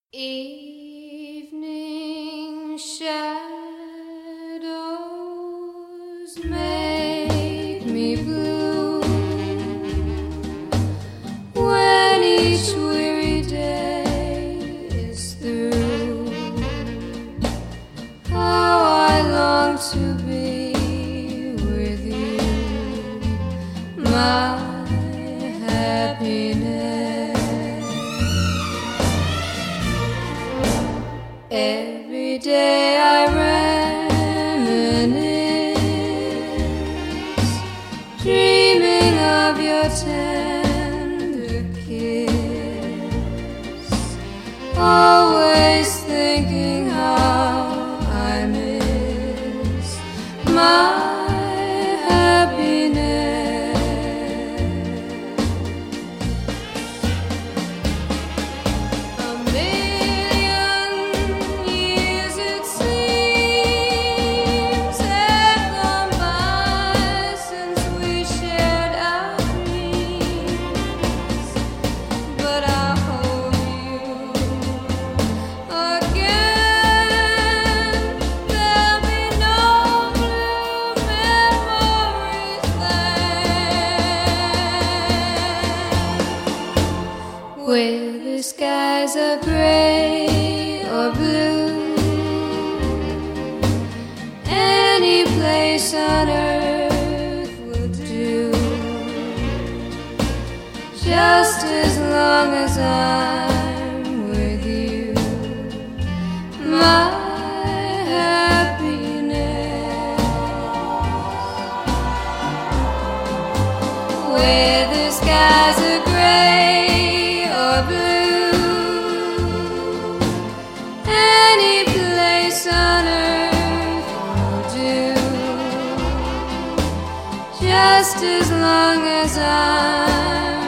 Evening shadows make me blue when each weary day is through. How I long to be with you, my happiness. Every day I reminisce, dreaming of your tender kiss, always thinking how I miss my happiness. A million years it seems have gone by since we shared our dreams, but I hold you again. There'll be no blue memories then, where the skies are gray or blue. Any place on earth will do, just as long as I'm with you, my happiness. Where the skies are gray or blue, any place on earth will do, just as long as I'm